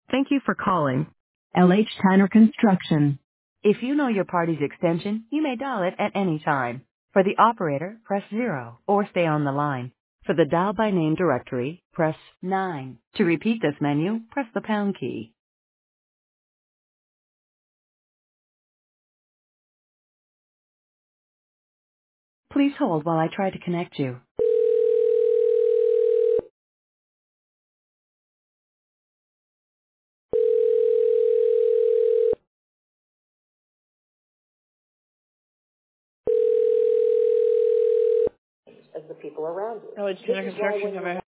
Thank you for calling LH Tanner Construction. If you know your party's extension, you may dial it at any time. For the operator, press 0 or stay on the line. For the dial by name directory, press 9. To repeat this menu, press the pound key. Please hold while I try to connect you. As the people around you. LH Tanner Construction, have I